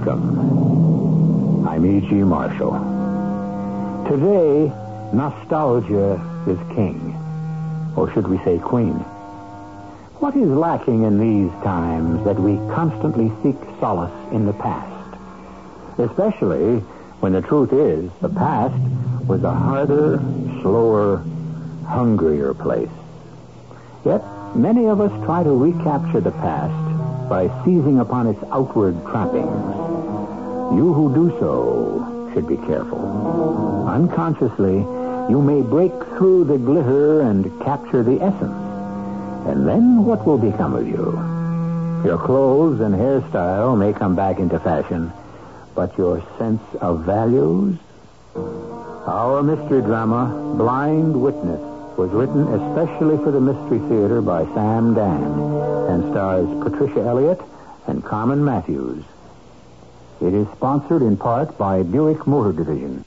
Welcome. I'm E.G. Marshall. Today, nostalgia is king. Or should we say queen? What is lacking in these times that we constantly seek solace in the past? Especially when the truth is the past was a harder, slower, hungrier place. Yet, many of us try to recapture the past by seizing upon its outward trappings. You who do so should be careful. Unconsciously, you may break through the glitter and capture the essence. And then what will become of you? Your clothes and hairstyle may come back into fashion, but your sense of values? Our mystery drama, Blind Witness, was written especially for the Mystery Theater by Sam Dan and stars Patricia Elliott and Carmen Matthews. It is sponsored in part by Buick Motor Division.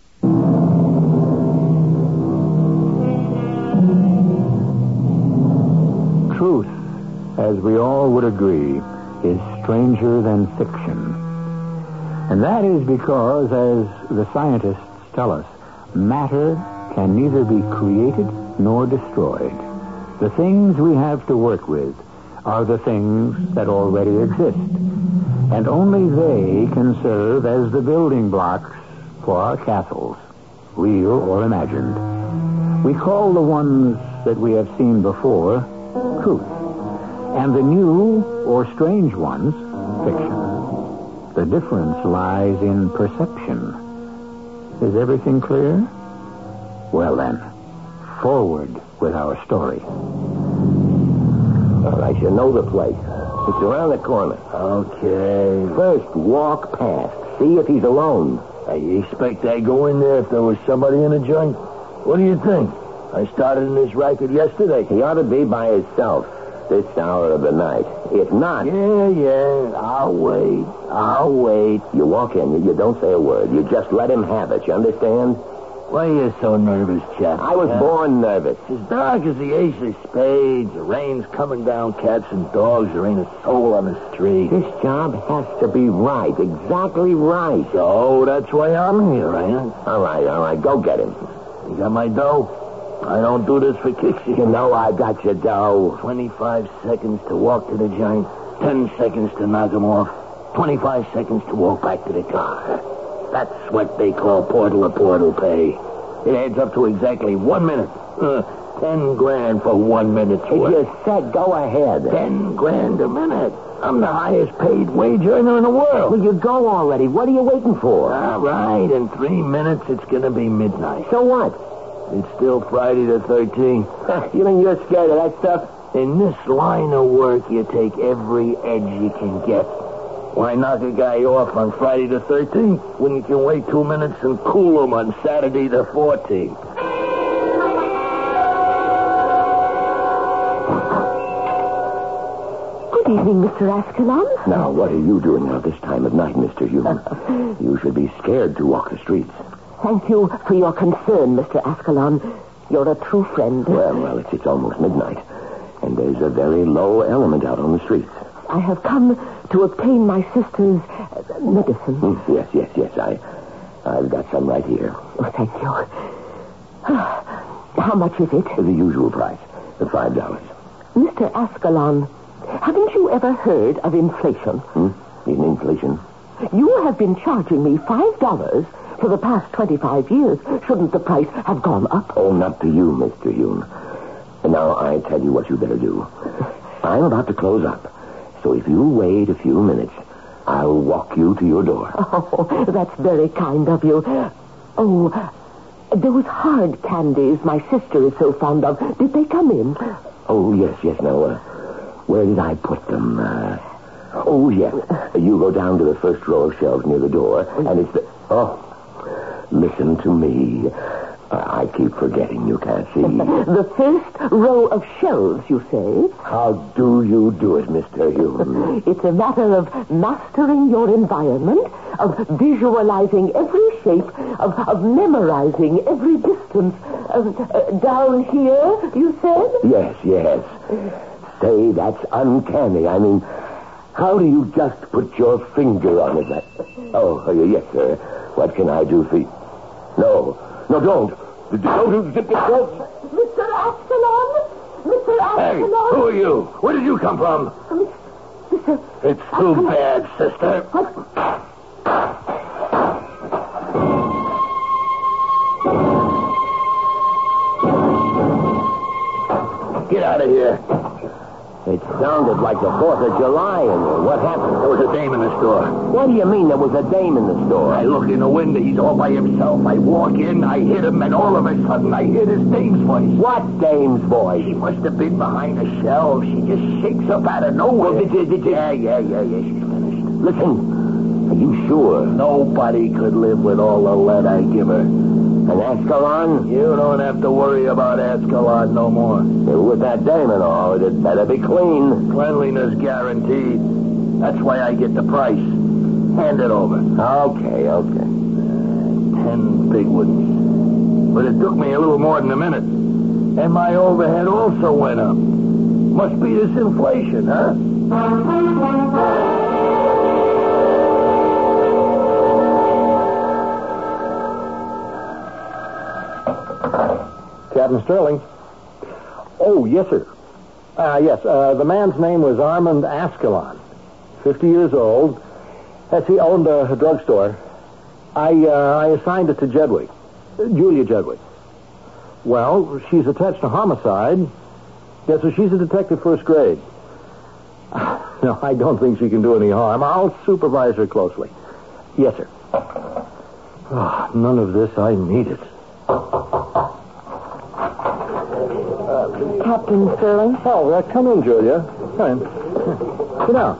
Truth, as we all would agree, is stranger than fiction. And that is because, as the scientists tell us, matter can neither be created nor destroyed. The things we have to work with are the things that already exist. And only they can serve as the building blocks for our castles, real or imagined. We call the ones that we have seen before truth, and the new or strange ones fiction. The difference lies in perception. Is everything clear? Well then, forward with our story. All right, you know the place. It's around the corner. Okay. First, walk past. See if he's alone. You expect I'd go in there if there was somebody in the joint? What do you think? I started in this racket yesterday. He ought to be by himself this hour of the night. If not... Yeah. I'll wait. You walk in, you don't say a word. You just let him have it, you understand? Why are you so nervous, chap? I was born nervous. It's as dark as the ace of spades. The rain's coming down, cats and dogs. There ain't a soul on the street. This job has to be right, exactly right. So that's why I'm here, ain't it? All right, go get him. You got my dough? I don't do this for kicks. You know I got your dough. 25 seconds to walk to the joint. 10 seconds to knock him off. 25 seconds to walk back to the car. That's what they call portal-to-portal pay. It adds up to exactly 1 minute. 10 grand for 1 minute's work. If you said go ahead. 10 grand a minute. I'm the highest paid wage earner in the world. Well, you go already. What are you waiting for? All right, in 3 minutes it's going to be midnight. So what? It's still Friday the 13th. You mean you're scared of that stuff? In this line of work, you take every edge you can get. Why knock a guy off on Friday the 13th when you can wait 2 minutes and cool him on Saturday the 14th? Good evening, Mr. Ascalon. Now, what are you doing out this time of night, Mr. Hume? You should be scared to walk the streets. Thank you for your concern, Mr. Ascalon. You're a true friend. Well, it's almost midnight, and there's a very low element out on the streets. I have come to obtain my sister's medicine. Yes. I've got some right here. Oh, thank you. How much is it? The usual price, $5. Mr. Ascalon, haven't you ever heard of inflation? In inflation? You have been charging me $5 for the past 25 years. Shouldn't the price have gone up? Oh, not to you, Mr. Hume. And now I tell you what you better do. I'm about to close up. So if you wait a few minutes, I'll walk you to your door. Oh, that's very kind of you. Oh, those hard candies my sister is so fond of, did they come in? Oh, yes. Now, where did I put them? Oh, yes. You go down to the first row of shelves near the door, and it's the... Oh, listen to me. I keep forgetting you can't see. The first row of shelves, you say? How do you do it, Mr. Hume? It's a matter of mastering your environment, of visualizing every shape, of memorizing every distance. Down here, you said? Yes. Say, that's uncanny. I mean, How do you just put your finger on it? Oh, yes, sir. What can I do for you? No, don't. Don't zip it. Don't. Mr. Ascalon? Mr. Ascalon? Hey, who are you? Where did you come from? Mr. It's too bad, sister. Get out of here. It sounded like the 4th of July in there. What happened? There was a dame in the store. What do you mean there was a dame in the store? I look in the window. He's all by himself. I walk in. I hit him, and all of a sudden, I hear this dame's voice. What dame's voice? She must have been behind the shelves. She just shakes up out of nowhere. Well, did you... Yeah, she's finished. Listen, are you sure? Nobody could live with all the lead I give her. And Ascalon? You don't have to worry about Ascalon no more. With that dame and all, it better be clean. Cleanliness guaranteed. That's why I get the price. Hand it over. Okay. 10 big ones. But it took me a little more than a minute. And my overhead also went up. Must be this inflation, huh? Captain Sterling. Oh, yes, sir. Yes, the man's name was Armand Ascalon. 50 years old. Yes, he owned a drugstore. I assigned it to Jedwig. Julia Jedwig. Well, she's attached to homicide. Yes, so she's a detective first grade. No, I don't think she can do any harm. I'll supervise her closely. Yes, sir. Oh, none of this I needed. Captain Sterling? Oh, come in, Julia. Come in. Sit down.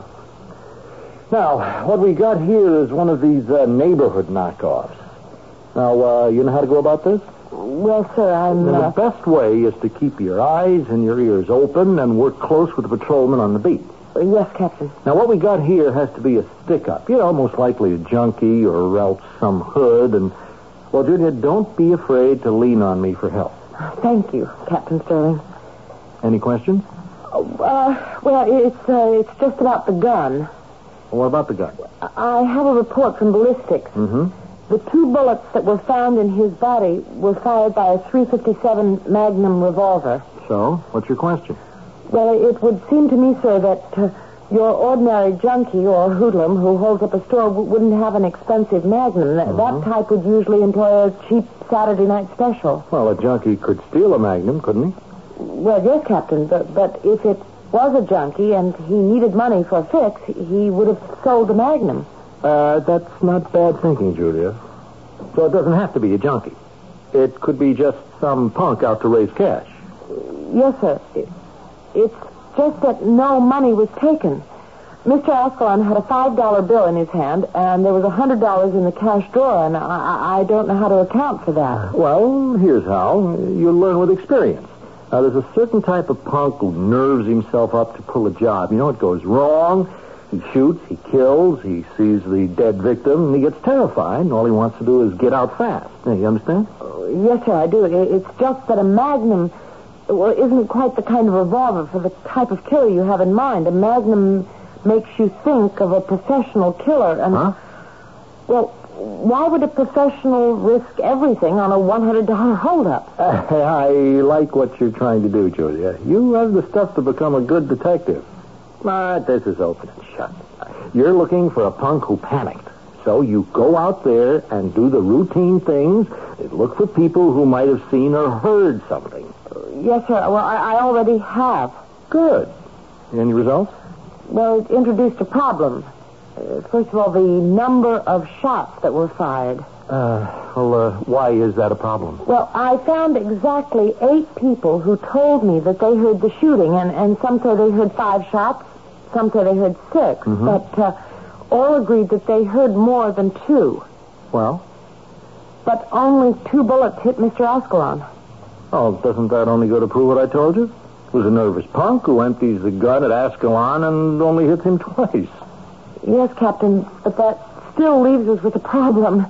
Now, what we got here is one of these neighborhood knockoffs. Now, you know how to go about this? Well, sir, The best way is to keep your eyes and your ears open and work close with the patrolman on the beat. Yes, Captain. Now, what we got here has to be a stick-up. You know, most likely a junkie or else some hood. And, well, Julia, don't be afraid to lean on me for help. Thank you, Captain Sterling. Any questions? Well, it's just about the gun. What about the gun? I have a report from ballistics. Mm-hmm. The 2 bullets that were found in his body were fired by a .357 Magnum revolver. So, what's your question? Well, it would seem to me, sir, that your ordinary junkie or hoodlum who holds up a store wouldn't have an expensive Magnum. That type would usually employ a cheap Saturday night special. Well, a junkie could steal a Magnum, couldn't he? Well, yes, Captain, but if it was a junkie and he needed money for a fix, he would have sold the Magnum. That's not bad thinking, Julia. So it doesn't have to be a junkie. It could be just some punk out to raise cash. Yes, sir. It's just that no money was taken. Mr. Ascalon had a $5 bill in his hand, and there was $100 in the cash drawer, and I don't know how to account for that. Well, here's how. You'll learn with experience. Now, there's a certain type of punk who nerves himself up to pull a job. You know, it goes wrong. He shoots, he kills, he sees the dead victim, and he gets terrified, and all he wants to do is get out fast. Now, you understand? Yes, sir, I do. It's just that a Magnum isn't quite the kind of revolver for the type of killer you have in mind. A Magnum makes you think of a professional killer, and... Huh? Well, why would a professional risk everything on a $100 holdup? I like what you're trying to do, Julia. You have the stuff to become a good detective. But this is open and shut. You're looking for a punk who panicked. So you go out there and do the routine things. Look for people who might have seen or heard something. Yes, sir. Well, I already have. Good. Any results? Well, it introduced a problem. First of all, the number of shots that were fired. Why is that a problem? Well, I found exactly 8 people who told me that they heard the shooting, and some say they heard 5 shots, some say they heard 6, but all agreed that they heard more than 2. Well? But only 2 bullets hit Mr. Ascalon. Oh, doesn't that only go to prove what I told you? It was a nervous punk who empties the gun at Ascalon and only hits him twice. Yes, Captain, but that still leaves us with a problem.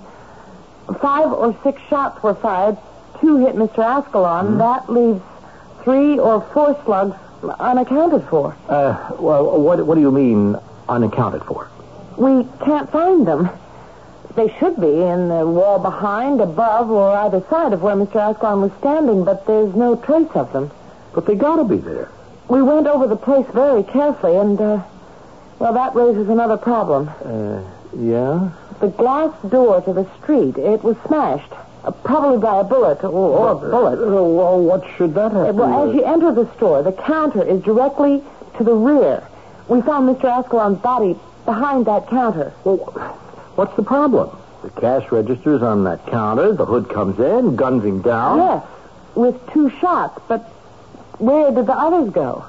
5 or 6 shots were fired. 2 hit Mr. Ascalon. That leaves 3 or 4 slugs unaccounted for. Well, what do you mean, unaccounted for. We can't find them. They should be in the wall behind, above, or either side of where Mr. Ascalon was standing, but there's no trace of them. But they gotta be there. We went over the place very carefully, and, well, that raises another problem. Yeah? The glass door to the street, it was smashed. Probably by a bullet or a bullet. Well, what should that have Well, as you enter the store, the counter is directly to the rear. We found Mr. Ascalon's body behind that counter. Well, what's the problem? The cash register's on that counter, the hood comes in, guns him down. Yes, with 2 shots, but where did the others go?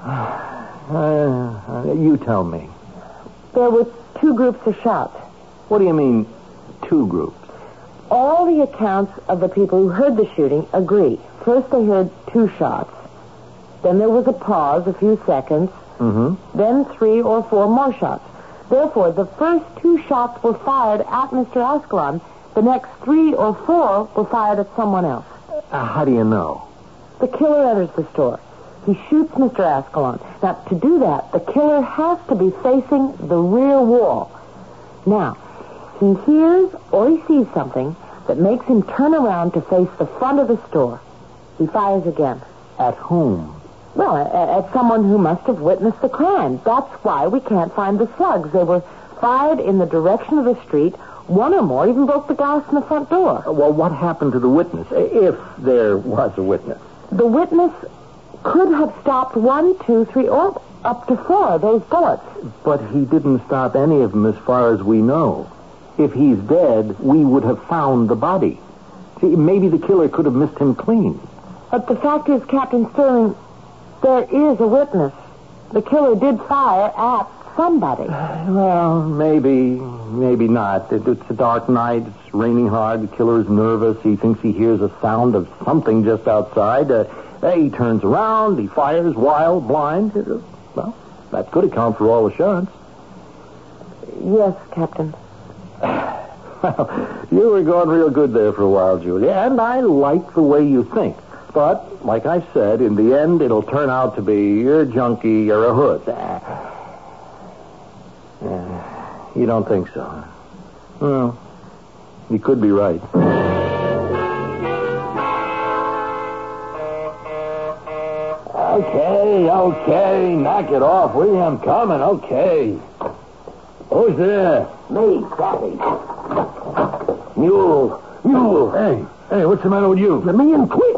You tell me. There were 2 groups of shots. What do you mean, 2 groups? All the accounts of the people who heard the shooting agree. First they heard 2 shots. Then there was a pause, a few seconds. Mm-hmm. Then 3 or 4 more shots. Therefore, the first 2 shots were fired at Mr. Ascalon. The next 3 or 4 were fired at someone else. How do you know? The killer enters the store. He shoots Mr. Ascalon. Now, to do that, the killer has to be facing the rear wall. Now, he hears or he sees something that makes him turn around to face the front of the store. He fires again. At whom? Well, at someone who must have witnessed the crime. That's why we can't find the slugs. They were fired in the direction of the street. 1 or more even broke the glass in the front door. Well, what happened to the witness, if there was a witness? The witness could have stopped 1, 2, 3, or up to 4 of those bullets. But he didn't stop any of them as far as we know. If he's dead, we would have found the body. See, maybe the killer could have missed him clean. But the fact is, Captain Sterling, there is a witness. The killer did fire at somebody. Well, maybe not. It's a dark night. It's raining hard. The killer is nervous. He thinks he hears a sound of something just outside. He turns around. He fires wild, blind. Well, that could account for all the shots. Yes, Captain. Well, you were going real good there for a while, Julia, and I like the way you think. But, like I said, in the end, it'll turn out to be you're a junkie or a hood. You don't think so? Well, you could be right. Okay, knock it off, will you? I'm coming, okay. Who's there? Me, Kathy. Mule. Hey, what's the matter with you? Me and quick.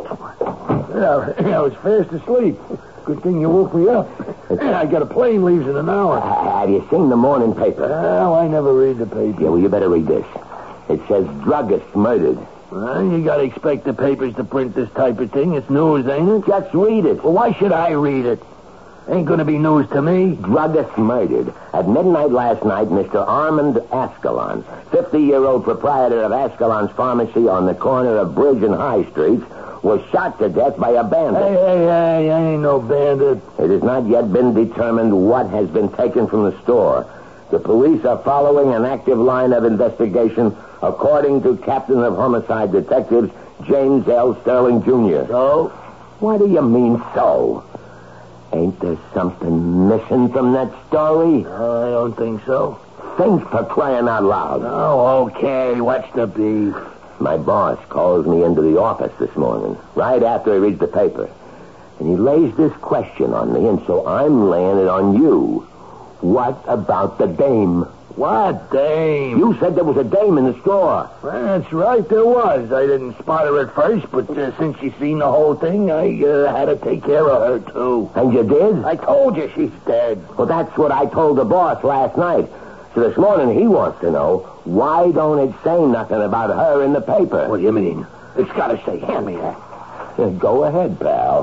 I was fast asleep. Good thing you woke me up. I got a plane leaves in an hour. Have you seen the morning paper? Well, I never read the paper. Yeah, well, you better read this. It says druggist murdered. Well, you gotta expect the papers to print this type of thing. It's news, ain't it? Just read it. Well, why should I read it? Ain't gonna be news to me. Druggist murdered. At midnight last night, Mr. Armand Ascalon, 50-year-old proprietor of Ascalon's Pharmacy on the corner of Bridge and High Streets, was shot to death by a bandit. Hey, I ain't no bandit. It has not yet been determined what has been taken from the store. The police are following an active line of investigation, according to Captain of Homicide Detectives James L. Sterling, Jr. So? What do you mean, so? Ain't there something missing from that story? I don't think so. Think, for crying out loud. Oh, okay. What's the beef? My boss calls me into the office this morning, right after he reads the paper. And he lays this question on me, and so I'm laying it on you. What about the dame? What dame? You said there was a dame in the store. Well, that's right, there was. I didn't spot her at first, but since she seen the whole thing, I had to take care of her, too. And you did? I told you she's dead. Well, that's what I told the boss last night. So this morning he wants to know, why don't it say nothing about her in the paper? What do you mean? It's got to say, hand me that. Go ahead, pal.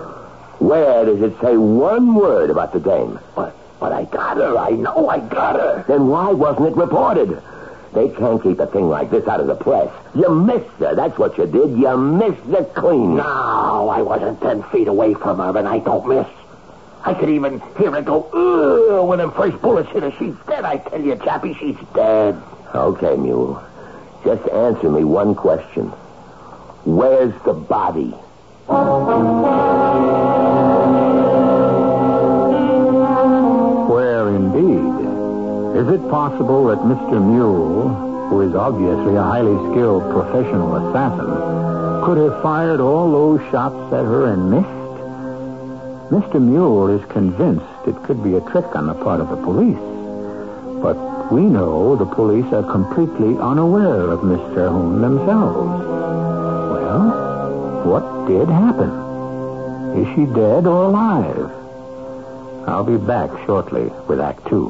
Where does it say one word about the dame? But I got her. I know I got her. Then why wasn't it reported? They can't keep a thing like this out of the press. You missed her. That's what you did. You missed her clean. No, I wasn't 10 feet away from her, and I don't miss. I could even hear her go, ugh, when them first bullets hit her. She's dead, I tell you, Chappie. She's dead. Okay, Mule. Just answer me one question. Where's the body? Where indeed? Is it possible that Mr. Mule, who is obviously a highly skilled professional assassin, could have fired all those shots at her and missed? Mr. Mule is convinced it could be a trick on the part of the police. But we know the police are completely unaware of Miss Terhune themselves. Well, what did happen? Is she dead or alive? I'll be back shortly with Act 2.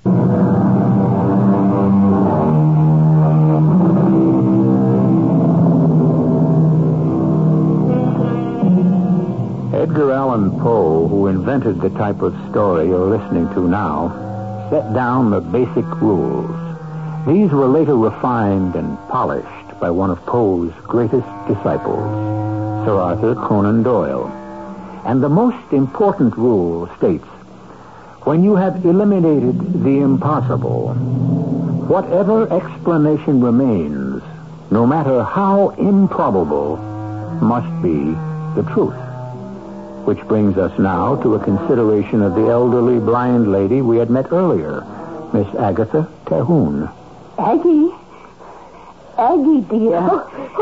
Edgar Allan Poe, who invented the type of story you're listening to now, set down the basic rules. These were later refined and polished by one of Poe's greatest disciples, Sir Arthur Conan Doyle. And the most important rule states, when you have eliminated the impossible, whatever explanation remains, no matter how improbable, must be the truth. Which brings us now to a consideration of the elderly blind lady we had met earlier, Miss Agatha Terhune. Aggie, dear.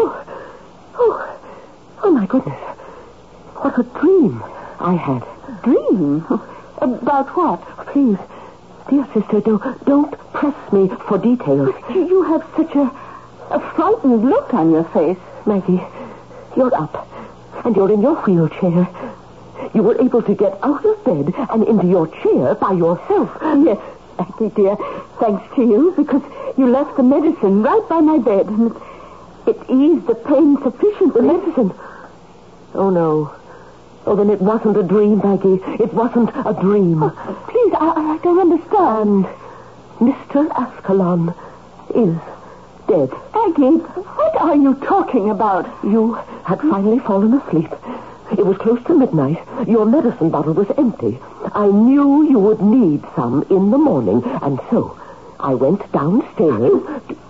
Oh, my goodness. What a dream I had. Dream? About what? Please, dear sister, don't press me for details. You have such a frightened look on your face. Maggie, you're up, and you're in your wheelchair. You were able to get out of bed and into your chair by yourself. Yes, Aggie, dear. Thanks to you, because you left the medicine right by my bed, and it eased the pain sufficiently. The medicine? Oh, no. Oh, then it wasn't a dream, Maggie. It wasn't a dream. Oh, please, I don't understand. And Mr. Ascalon is dead. Aggie, what are you talking about? You had finally fallen asleep. It was close to midnight. Your medicine bottle was empty. I knew you would need some in the morning, and so I went downstairs.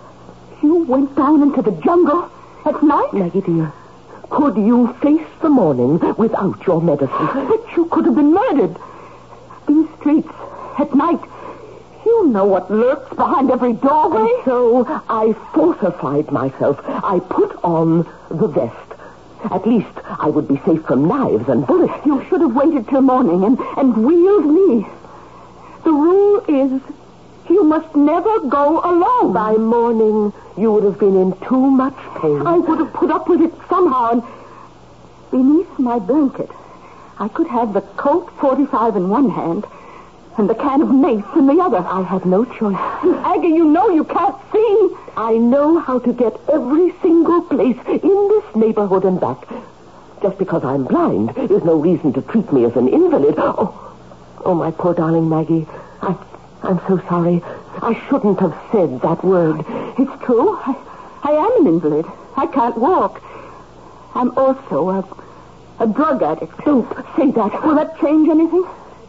You went down into the jungle at night? Maggie, dear, could you face the morning without your medicine? But you could have been murdered. These streets at night. You know what lurks behind every doorway. And so I fortified myself. I put on the vest. At least I would be safe from knives and bullets. You should have waited till morning and wheeled me. The rule is you must never go alone. By morning, you would have been in too much pain. I would have put up with it somehow, and beneath my blanket, I could have the Colt 45 in one hand and the can of mace in the other. I had no choice. Aggie, you know you can't see. I know how to get every single place in this neighborhood and back. Just because I'm blind is no reason to treat me as an invalid. Oh, my poor darling Maggie. I'm so sorry. I shouldn't have said that word. It's true. I am an invalid. I can't walk. I'm also a drug addict. Don't say that. Will that change anything?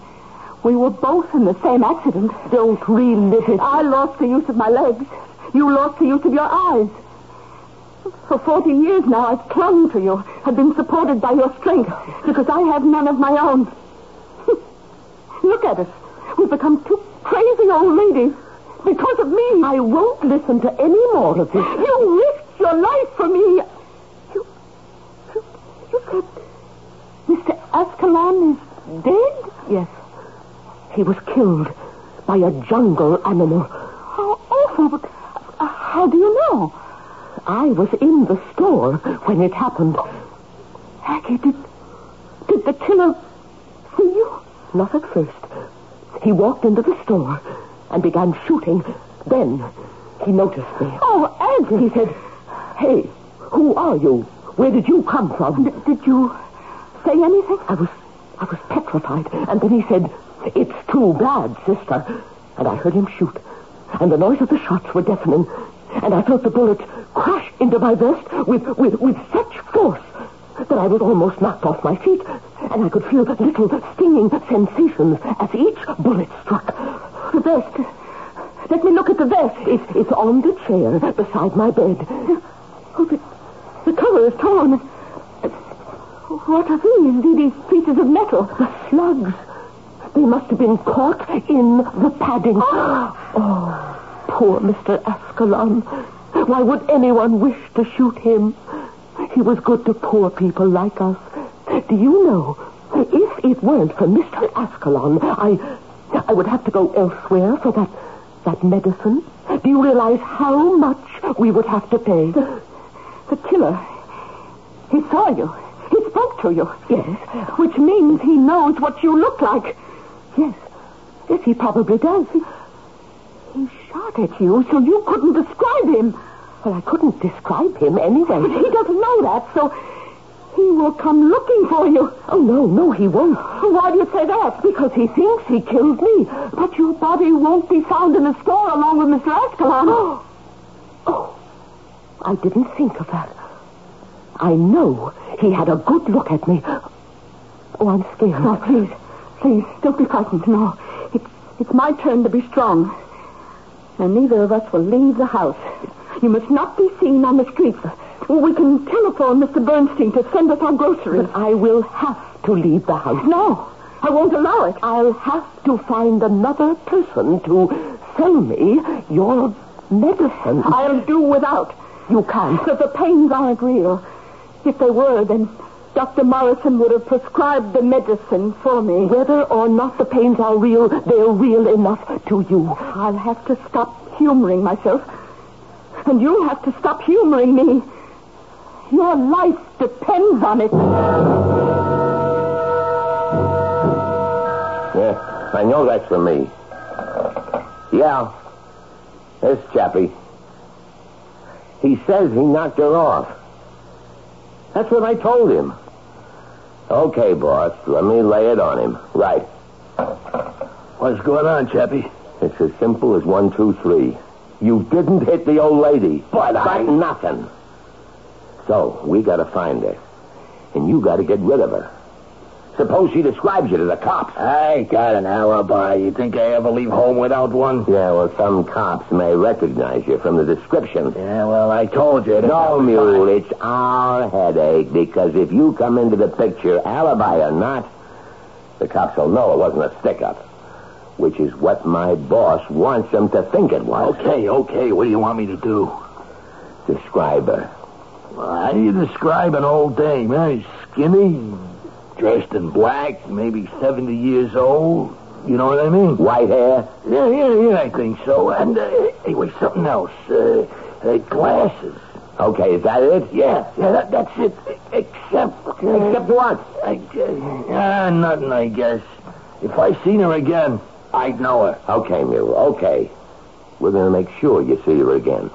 We were both in the same accident. Don't relive it. I lost the use of my legs. You lost the use of your eyes. For 40 years now, I've clung to you. I've been supported by your strength because I have none of my own. Look at us. We've become two crazy old ladies because of me. I won't listen to any more of this. You risked your life for me. You said Mr. Ascalon is dead? Yes. He was killed by a jungle animal. How awful, but how do you know? I was in the store when it happened. Aggie, did the killer see you? Not at first. He walked into the store and began shooting. Then he noticed me. Oh, Aggie! He said, "Hey, who are you? Where did you come from?" Did you say anything? I was petrified. And then he said, "It's too bad, sister." And I heard him shoot. And the noise of the shots were deafening. And I felt the bullet crash into my vest with such force that I was almost knocked off my feet. And I could feel little stinging sensations as each bullet struck. The vest. Let me look at the vest. It's on the chair beside my bed. Oh, the cover is torn. What are these? These pieces of metal? The slugs. They must have been caught in the padding. Oh, poor Mr. Ascalon. Why would anyone wish to shoot him? He was good to poor people like us. Do you know, if it weren't for Mr. Ascalon, I would have to go elsewhere for that medicine. Do you realize how much we would have to pay? The killer, he saw you. He spoke to you. Yes. Which means he knows what you look like. Yes. Yes, he probably does. He shot at you so you couldn't describe him. Well, I couldn't describe him anyway. But he doesn't know that, so he will come looking for you. Oh, no, he won't. Why do you say that? Because he thinks he killed me. But your body won't be found in the store along with Mr. Ascalon. Oh, I didn't think of that. I know he had a good look at me. Oh, I'm scared. No, please, don't be frightened. No, it's my turn to be strong. And neither of us will leave the house. You must not be seen on the streets. We can telephone Mr. Bernstein to send us our groceries. But I will have to leave the house. No, I won't allow it. I'll have to find another person to sell me your medicine. I'll do without. You can't. Because the pains aren't real. If they were, then Dr. Morrison would have prescribed the medicine for me. Whether or not the pains are real, they're real enough to you. I'll have to stop humoring myself. And you'll have to stop humoring me. Your life depends on it. Yeah, I know that's for me. Yeah, this chappie. He says he knocked her off. That's what I told him. Okay, boss, let me lay it on him. Right. What's going on, Chappie? It's as simple as 1, 2, 3. You didn't hit the old lady. But nothing. So, we gotta find her. And you gotta get rid of her. Suppose she describes you to the cops. I got an alibi. You think I ever leave home without one? Yeah, well, some cops may recognize you from the description. Yeah, well, I told you. No, Mule, it's our headache, because if you come into the picture, alibi or not, the cops will know it wasn't a stick-up, which is what my boss wants them to think it was. Okay. What do you want me to do? Describe her. Well, how do you describe an old dame? She's skinny, dressed in black, maybe 70 years old. You know what I mean? White hair? Yeah, I think so. And, anyway, something else. Glasses. Okay, is that it? Yeah, that's it. Except what? Nothing, I guess. If I seen her again, I'd know her. Okay, Mule, okay. We're going to make sure you see her again.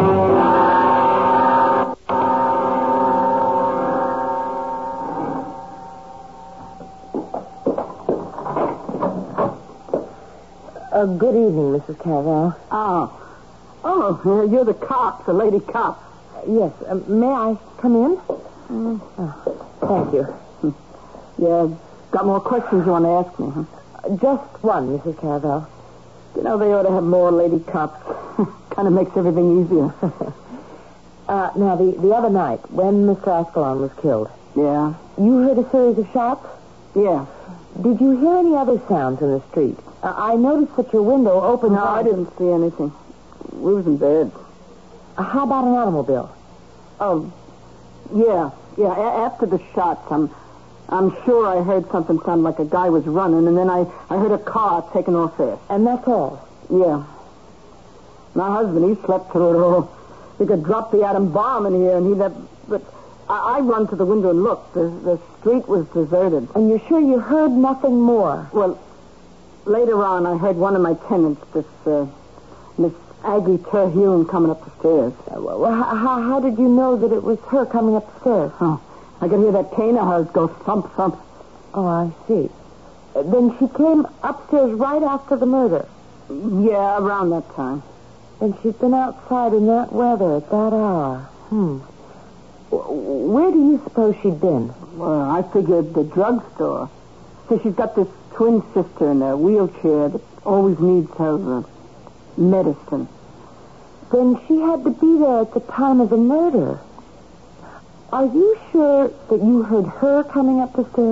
Good evening, Mrs. Caravel. Oh, you're the cop, the lady cop. Yes, may I come in? Thank you. Yeah, got more questions you want to ask me, huh? Just one, Mrs. Caravel. You know, they ought to have more lady cops. Kind of makes everything easier. Now, the other night, when Mr. Ascalon was killed. Yeah? You heard a series of shots? Yeah. Did you hear any other sounds in the street? I noticed that your window opened... No, I didn't see anything. We was in bed. How about an automobile? Oh, yeah. After the shots, I'm sure I heard something sound like a guy was running, and then I heard a car taking off fast. And that's all? Yeah. My husband, he slept through it all. He could drop the atom bomb in here, and he left... But I run to the window and looked. The street was deserted. And you're sure you heard nothing more? Well, later on, I heard one of my tenants, this Miss Aggie Terhune, coming up the stairs. Well, how did you know that it was her coming up the stairs? Oh, I could hear that cane of hers go thump, thump. Oh, I see. Then she came upstairs right after the murder? Yeah, around that time. And she'd been outside in that weather at that hour. Where do you suppose she'd been? Well, I figured the drugstore. So she's got this twin sister in a wheelchair that always needs her medicine. Then she had to be there at the time of the murder. Are you sure that you heard her coming up the stairs?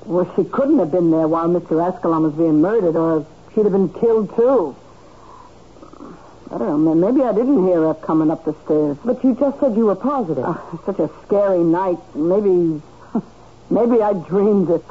Well, she couldn't have been there while Mr. Ascalon was being murdered, or she'd have been killed, too. I don't know. Maybe I didn't hear her coming up the stairs. But you just said you were positive. It's such a scary night. Maybe I dreamed it.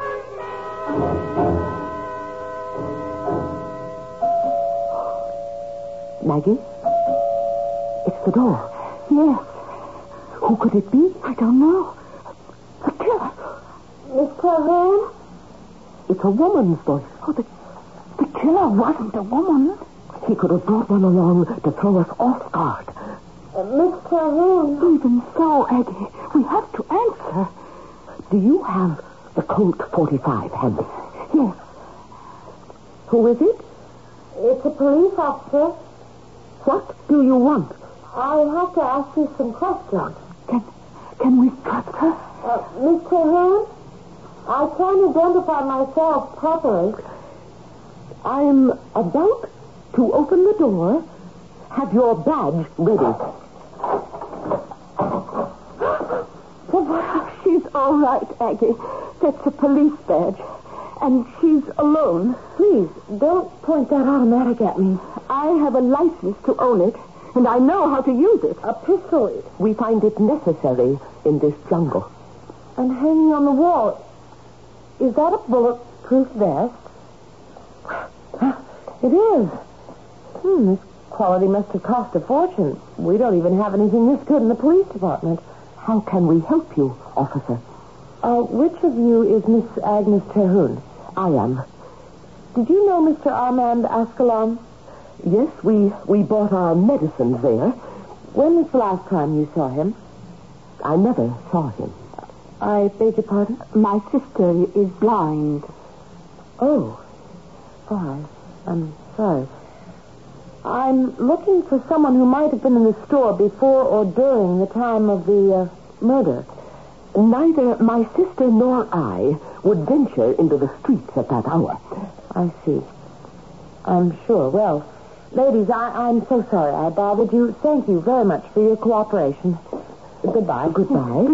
Maggie? It's the door. Yes. Who could it be? I don't know. The killer. Miss Calhoun? It's a woman's voice. Oh, the killer wasn't a woman. He could have brought one along to throw us off guard. Miss Calhoun. Even so, Aggie, we have to answer. Do you have the Colt 45 handy? Yes. Who is it? It's a police officer. What do you want? I have to ask you some questions. Can we trust her? Miss Calhoun, I can't identify myself properly. I'm about to open the door. Have your badge ready. She's all right, Aggie. That's a police badge. And she's alone. Please, don't point that automatic at me. I have a license to own it, and I know how to use it. A pistol. We find it necessary in this jungle. And hanging on the wall, is that a bulletproof vest? It is. This quality must have cost a fortune. We don't even have anything this good in the police department. How can we help you, officer? Which of you is Miss Agnes Terhune? I am. Did you know Mr. Armand Ascalon? Yes, we bought our medicines there. When was the last time you saw him? I never saw him. I beg your pardon? My sister is blind. Oh. I'm sorry. I'm looking for someone who might have been in the store before or during the time of the murder. Neither my sister nor I would venture into the streets at that hour. I see. I'm sure. Well, ladies, I'm so sorry I bothered you. Thank you very much for your cooperation. Goodbye. Goodbye.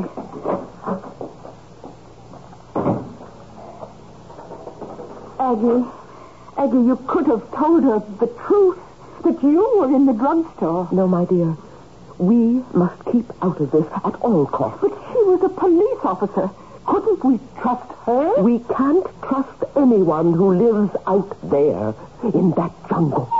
Aggie, you could have told her the truth, that you were in the drugstore. No, my dear. We must keep out of this at all costs. But she was a police officer. Couldn't we trust her? We can't trust anyone who lives out there in that jungle.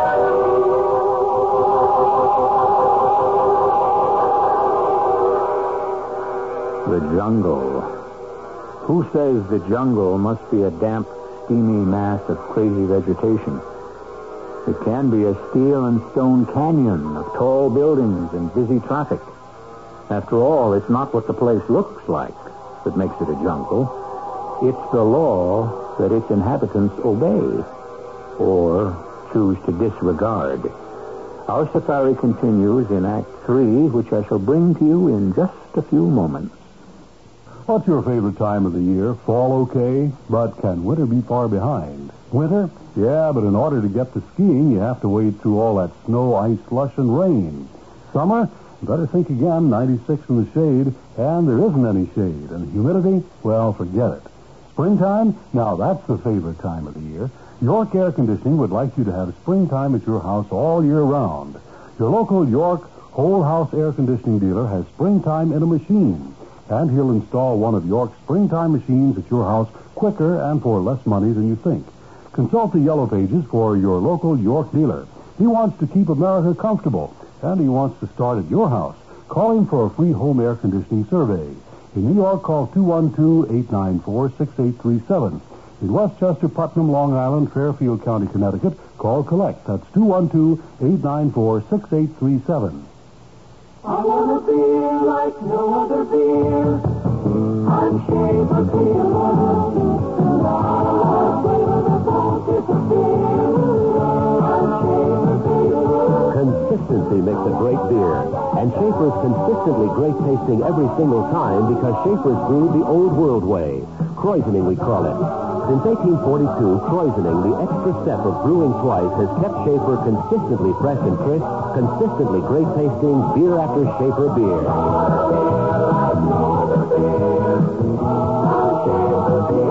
The jungle. Who says the jungle must be a damp, steamy mass of crazy vegetation? It can be a steel and stone canyon of tall buildings and busy traffic. After all, it's not what the place looks like that makes it a jungle. It's the law that its inhabitants obey or choose to disregard. Our safari continues in Act 3, which I shall bring to you in just a few moments. What's your favorite time of the year? Fall, okay, but can winter be far behind? Winter? Yeah, but in order to get to skiing, you have to wade through all that snow, ice, slush, and rain. Summer? Better think again, 96 in the shade, and there isn't any shade. And humidity? Well, forget it. Springtime? Now that's the favorite time of the year. York Air Conditioning would like you to have springtime at your house all year round. Your local York whole house air conditioning dealer has springtime in a machine, and he'll install one of York's springtime machines at your house quicker and for less money than you think. Consult the Yellow Pages for your local York dealer. He wants to keep America comfortable, and he wants to start at your house. Call him for a free home air conditioning survey. In New York, call 212-894-6837. In Westchester, Putnam, Long Island, Fairfield County, Connecticut, call Collect. That's 212-894-6837. I want a beer like no other beer. I'm Schaefer Beer. Consistency makes a great beer, and Schaefer's consistently great tasting every single time because Schaefer's brewed the old world way. Kreuzening, we call it. Since 1842, Kreuzening, the extra step of brewing twice, has kept Schaefer consistently fresh and crisp, consistently great tasting beer after Schaefer beer.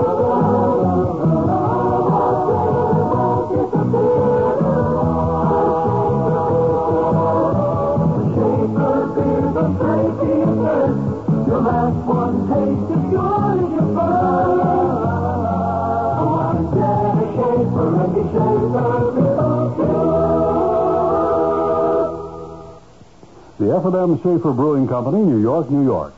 The F&M Schaefer Brewing Company, New York, New York.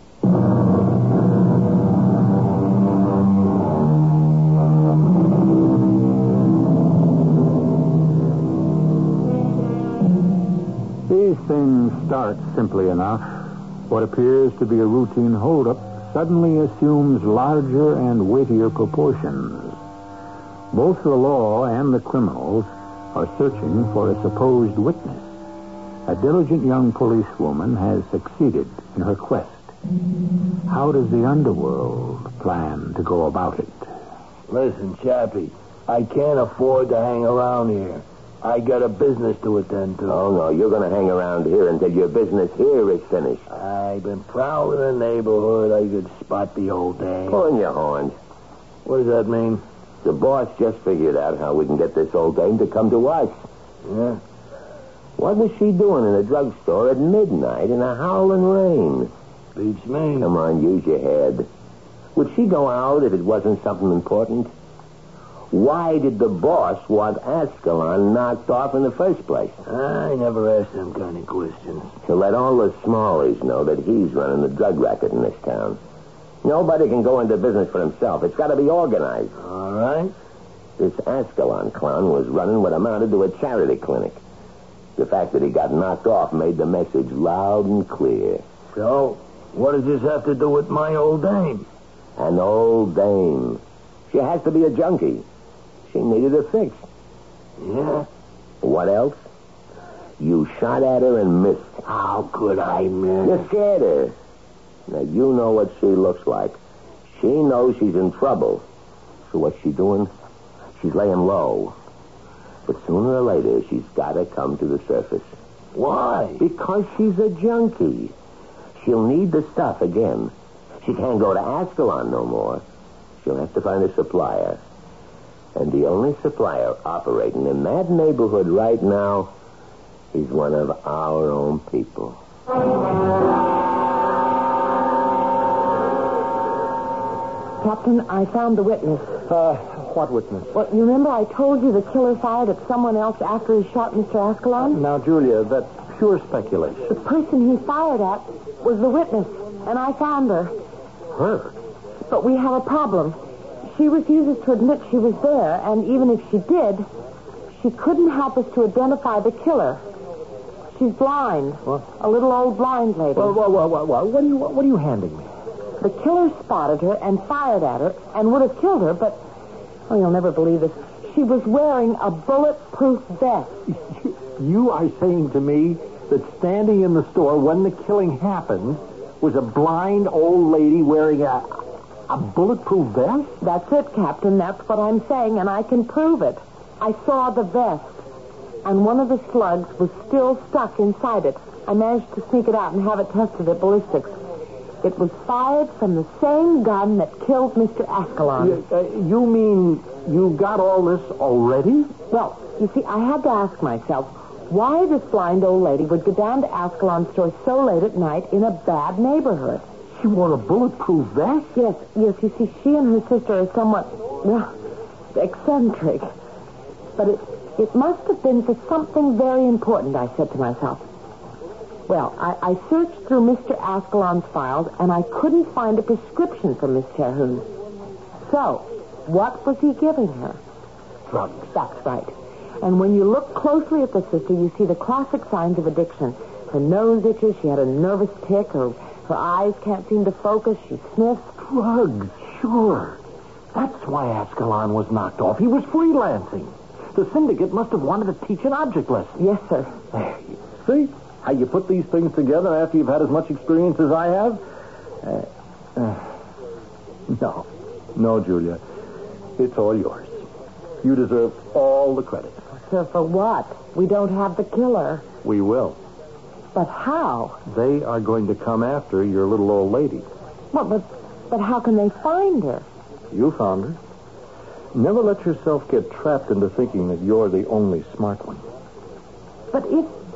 These things start simply enough. What appears to be a routine holdup suddenly assumes larger and weightier proportions. Both the law and the criminals are searching for a supposed witness. A diligent young policewoman has succeeded in her quest. How does the underworld plan to go about it? Listen, Chappie, I can't afford to hang around here. I got a business to attend to. Oh, no, you're going to hang around here until your business here is finished. I've been prowling the neighborhood. I could spot the old dame. Pulling your horns. What does that mean? The boss just figured out how we can get this old dame to come to us. Yeah? What was she doing in a drugstore at midnight in a howling rain? Beats me. Come on, use your head. Would she go out if it wasn't something important? Why did the boss want Ascalon knocked off in the first place? I never asked them kind of questions. To let all the smallies know that he's running the drug racket in this town. Nobody can go into business for himself. It's got to be organized. All right. This Ascalon clown was running what amounted to a charity clinic. The fact that he got knocked off made the message loud and clear. So, what does this have to do with my old dame? An old dame. She has to be a junkie. She needed a fix. Yeah? What else? You shot at her and missed. How could I miss? You scared her. Now, you know what she looks like. She knows she's in trouble. So what's she doing? She's laying low. But sooner or later, she's got to come to the surface. Why? Because she's a junkie. She'll need the stuff again. She can't go to Ascalon no more. She'll have to find a supplier. And the only supplier operating in that neighborhood right now is one of our own people. Captain, I found the witness. What witness? Well, you remember I told you the killer fired at someone else after he shot Mr. Ascalon? Now, Julia, that's pure speculation. The person he fired at was the witness, and I found her. Her? But we have a problem. She refuses to admit she was there, and even if she did, she couldn't help us to identify the killer. She's blind. What? A little old blind lady. Well, what are you handing me? The killer spotted her and fired at her and would have killed her, but, oh, you'll never believe this. She was wearing a bulletproof vest. You are saying to me that standing in the store when the killing happened was a blind old lady wearing a bulletproof vest? That's it, Captain. That's what I'm saying, and I can prove it. I saw the vest, and one of the slugs was still stuck inside it. I managed to sneak it out and have it tested at ballistics. It was fired from the same gun that killed Mr. Ascalon. You mean you got all this already? Well, you see, I had to ask myself why this blind old lady would go down to Ascalon's store so late at night in a bad neighborhood. She wore a bulletproof vest? Yes, you see, she and her sister are somewhat, well, eccentric. But it must have been for something very important, I said to myself. Well, I searched through Mr. Ascalon's files, and I couldn't find a prescription for Miss Terhune. So, what was he giving her? Drugs. That's right. And when you look closely at the sister, you see the classic signs of addiction. Her nose itches, she had a nervous tic, her eyes can't seem to focus, she sniffs. Drugs, sure. That's why Ascalon was knocked off. He was freelancing. The syndicate must have wanted to teach an object lesson. Yes, sir. See how you put these things together after you've had as much experience as I have? No, Julia. It's all yours. You deserve all the credit. Sir, for what? We don't have the killer. We will. But how? They are going to come after your little old lady. Well, but how can they find her? You found her. Never let yourself get trapped into thinking that you're the only smart one. But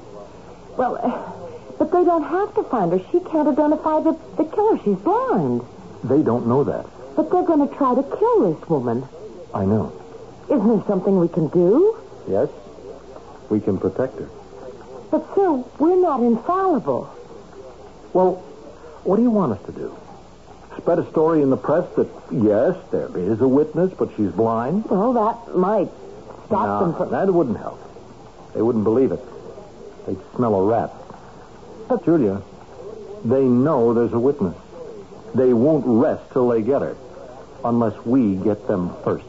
but they don't have to find her. She can't identify the killer. She's blind. They don't know that. But they're going to try to kill this woman. I know. Isn't there something we can do? Yes, we can protect her. But, sir, we're not infallible. Well, what do you want us to do? Spread a story in the press that, yes, there is a witness, but she's blind? Well, that might stop them from... That wouldn't help. They wouldn't believe it. They'd smell a rat. But, Julia, they know there's a witness. They won't rest till they get her, unless we get them first.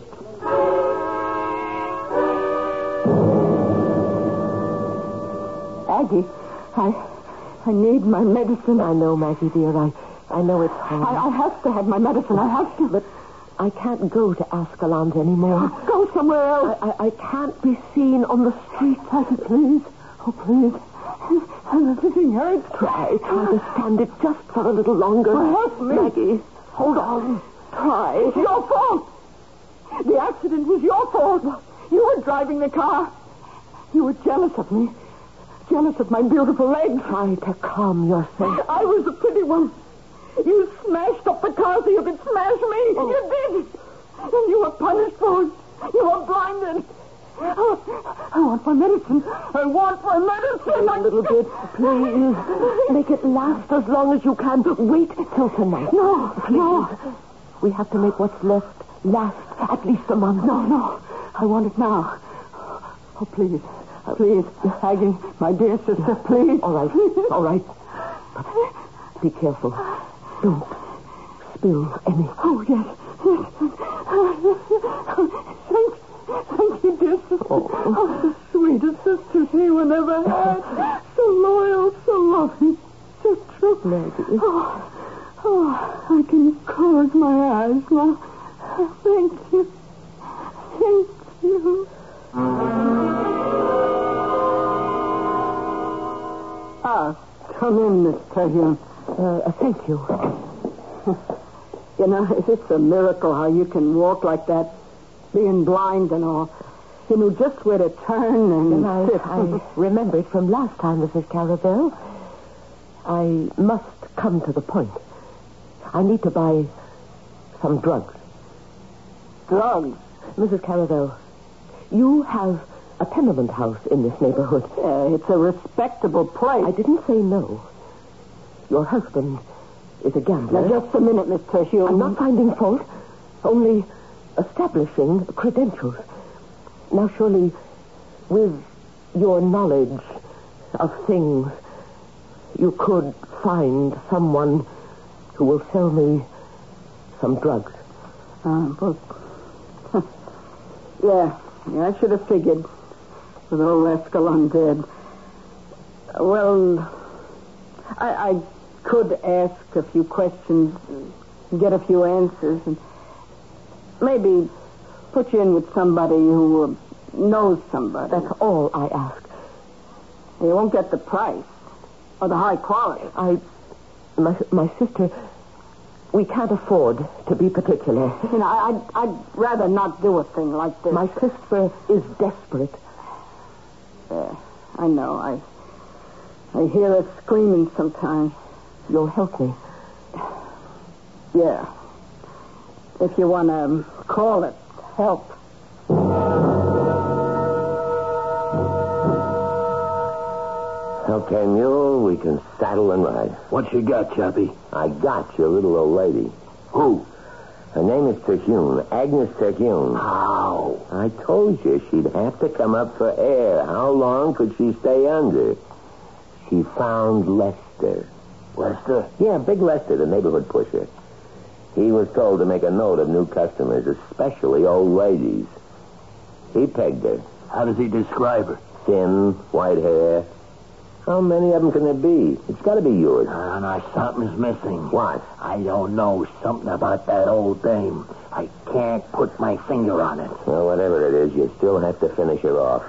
Aggie, I need my medicine. I know, Maggie, dear. I know it's hard. I have to have my medicine. I have to. But I can't go to Ascalon's anymore. Go somewhere else. I can't be seen on the street. Aggie, please. Oh, please. Everything hurts. Try to stand it just for a little longer. Help me. Maggie, hold on. Try. It's your fault. The accident was your fault. You were driving the car. You were jealous of me. Jealous of my beautiful legs. Try to calm yourself. I was the pretty one. You smashed up the car so you could smash me. Oh. You did. And you were punished for it. You were blinded. Oh, I want my medicine. I want my medicine. A little bit, please. Make it last as long as you can. Wait till tonight. No, please. no. We have to make what's left last at least a month. No. I want it now. Oh, please. Please, Aggie, my dear sister, please. All right. But be careful. Don't spill any. Oh, yes. Thank you, dear sister. Oh, the sweetest sister anyone ever had. So loyal, so loving, so true. Maggie. Oh, I can close my eyes now. Thank you. Thank you. Come in, Miss Terhune. Thank you. You know, it's a miracle how you can walk like that, being blind and all. You knew just where to turn and sit. I remembered from last time, Mrs. Caravel. I must come to the point. I need to buy some drugs. Drugs? Mrs. Caravel, you have a tenement house in this neighborhood. It's a respectable place. I didn't say no. Your husband is a gambler. Now, just a minute, Miss Terhune. I'm not finding fault, only establishing credentials. Now, surely, with your knowledge of things, you could find someone who will sell me some drugs. But... yeah, I should have figured with old Escalon dead. Well, I could ask a few questions and get a few answers and maybe put you in with somebody who knows somebody. That's all I ask. You won't get the price or the high quality. My sister, we can't afford to be particular. You know, I'd rather not do a thing like this. My sister is desperate. I know. I hear her screaming sometimes. You'll help me. Yeah. If you want to call it help. Okay, Mule, we can saddle and ride. What you got, Choppy? I got your little old lady. Who? Her name is Terhune, Agnes Terhune. How? I told you she'd have to come up for air. How long could she stay under? She found Lester. Lester? Yeah, Big Lester, the neighborhood pusher. He was told to make a note of new customers, especially old ladies. He pegged her. How does he describe her? Thin, white hair. How many of them can there be? It's got to be yours. No, something's missing. What? I don't know. Something about that old dame. I can't put my finger on it. Well, whatever it is, you still have to finish her off.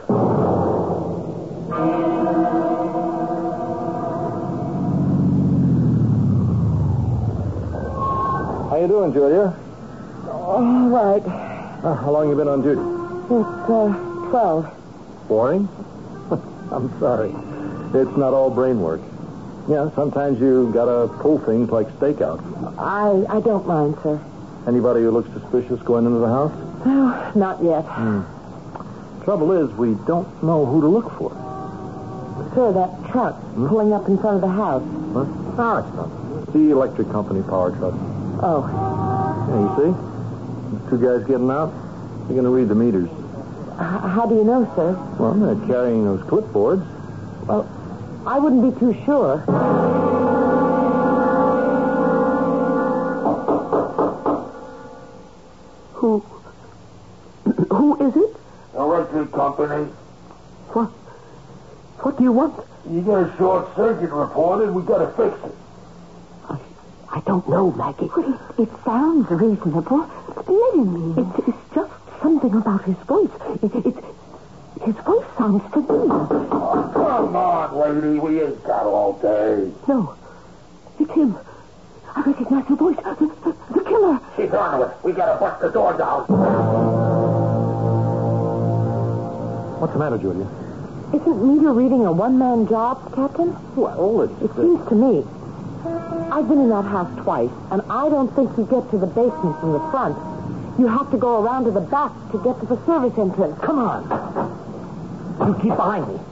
How you doing, Julia? All right. How long you been on duty? It's 12. Boring? I'm sorry. It's not all brain work. Yeah, sometimes you gotta pull things like stakeouts. I don't mind, sir. Anybody who looks suspicious going into the house? No, not yet. Trouble is, we don't know who to look for. Sir, that truck pulling up in front of the house. What? No, it's not. The electric company power truck. Oh. Yeah, you see? These two guys getting out. They're going to read the meters. How do you know, sir? Well, they're carrying those clipboards. Well, I wouldn't be too sure. Who is it? Electric company. What do you want? You got a short circuit reported. We got to fix it. I don't know, Maggie. Well, it sounds reasonable. Let him in. It's just something about his voice. His voice sounds familiar. Oh, come on, lady. We ain't got all day. No, it's him. I recognize the voice. The killer. She's on it. We got to bust the door down. What's the matter, Julia? Isn't meter reading a one-man job, Captain? Well, It seems to me. I've been in that house twice, and I don't think you get to the basement from the front. You have to go around to the back to get to the service entrance. Come on. You keep behind me.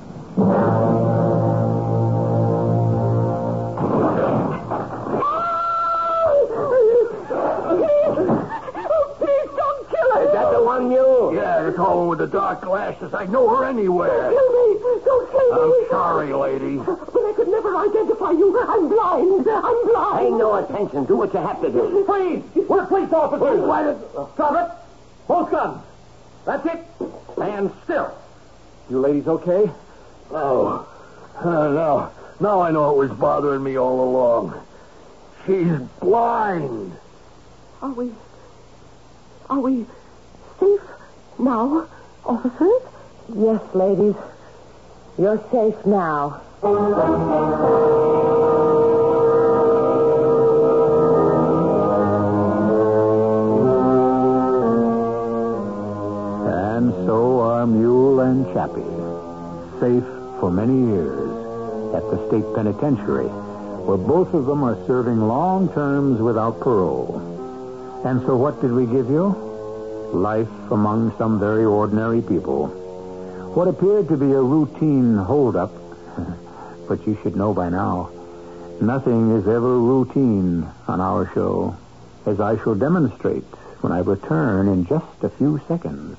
Please don't kill her. Is that the one you? Yeah, the tall one with the dark glasses. I know her anywhere. Kill me. Don't kill me. I'm sorry, lady. But I could never identify you. I'm blind. Pay no attention. Do what you have to do. Freeze! We're police officers! Stop it! Both guns! That's it! Stand still. You ladies okay? Oh, no. Now I know it was bothering me all along. She's blind. Are we safe now, officers? Yes, ladies. You're safe now. And so are Mule and Chappie, safe for many years at the state penitentiary, where both of them are serving long terms without parole. And so what did we give you? Life among some very ordinary people. What appeared to be a routine holdup, but you should know by now, nothing is ever routine on our show, as I shall demonstrate when I return in just a few seconds.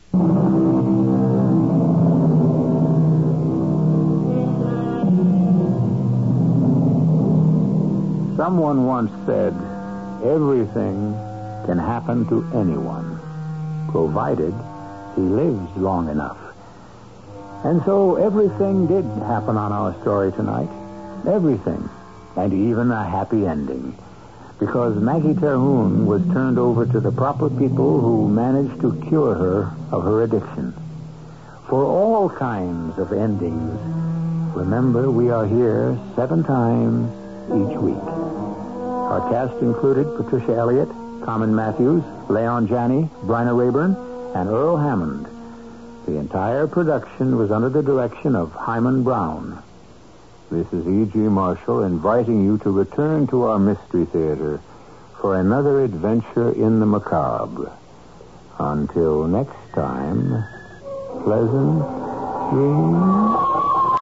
Someone once said, everything can happen to anyone, provided he lives long enough. And so everything did happen on our story tonight. Everything. And even a happy ending. Because Maggie Terhune was turned over to the proper people who managed to cure her of her addiction. For all kinds of endings, remember we are here 7 times each week. Our cast included Patricia Elliott, Carmen Matthews, Leon Janney, Bryna Rayburn, and Earl Hammond. The entire production was under the direction of Hyman Brown. This is E.G. Marshall inviting you to return to our Mystery Theater for another adventure in the macabre. Until next time, pleasant dreams.